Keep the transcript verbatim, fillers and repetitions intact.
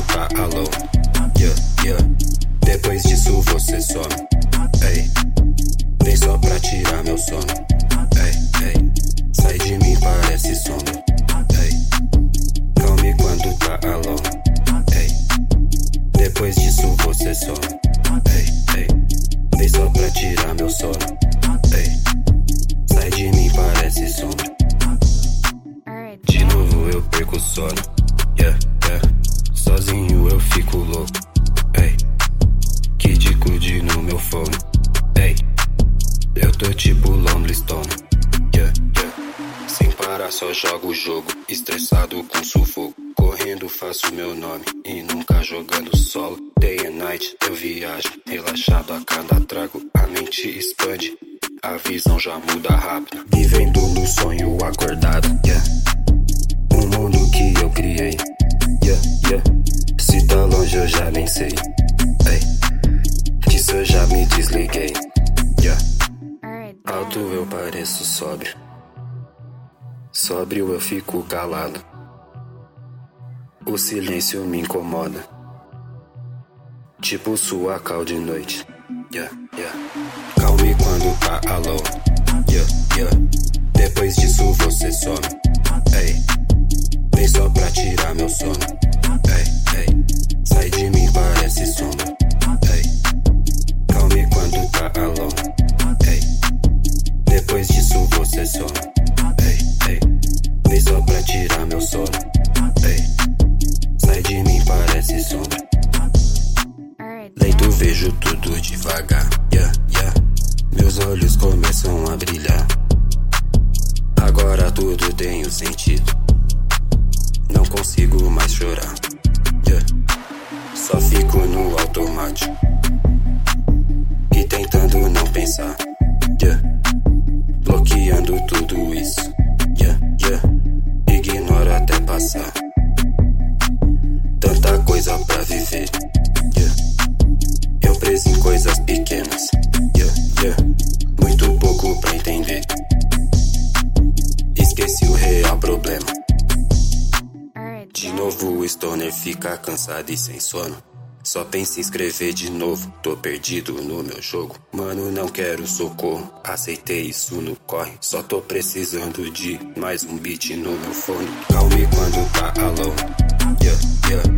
tá alô. Yeah, yeah. Depois disso você some. Ei, vem só pra tirar meu sono. Ei, ei, sai de mim, parece sombra. Ei, calme quando tá alô. Ei, depois disso você some. Ei, ei, vem só pra tirar meu sono. Ei, sai de mim, parece sombra. De novo eu perco o sono. Yeah, yeah. Sozinho eu fico louco. Ei, Kid Cudi no meu fone. Ei, eu tô tipo Lonely Stone. Yeah, yeah. Sem parar só jogo o jogo. Estressado com sufoco. Correndo faço meu nome e nunca jogando solo. Day and night eu viajo, relaxado a cada trago. A mente expande, a visão já muda rápido. Vivendo no sonho acordado. Yeah. Um mundo que eu criei. Yeah, yeah. Se tá longe eu já nem sei. Ei, disso eu já me desliguei. Yeah. Alto eu pareço sóbrio. Sóbrio eu fico calado. O silêncio me incomoda. Tipo sua cal de noite. Yeah, yeah. Calme quando tá alô. Yeah, yeah. Depois disso você some. Ei, vem só pra tirar meu sono. Ei, ei, sai de mim, parece sombra. Ei, calme quando tá alô. Ei, depois disso você some. Ei, ei, vem só pra tirar meu sono. Ei, sai de mim, parece sombra. Lento vejo tudo devagar. Yeah, yeah. Meus olhos começam a brilhar. Agora tudo tem um sentido. Não consigo mais chorar. Yeah. Só fico no automático e tentando não pensar. Yeah. Bloqueando tudo isso. Yeah, yeah. Ignoro até passar. Tanta coisa pra viver. Yeah. Eu preso em coisas pequenas. Yeah, yeah. Muito pouco pra entender. Esqueci o real problema. De novo o stoner fica cansado e sem sono. Só pensa em escrever de novo. Tô perdido no meu jogo. Mano, não quero socorro. Aceitei isso no corre. Só tô precisando de mais um beat no meu fone. Calme quando tá alô. Yeah, yeah.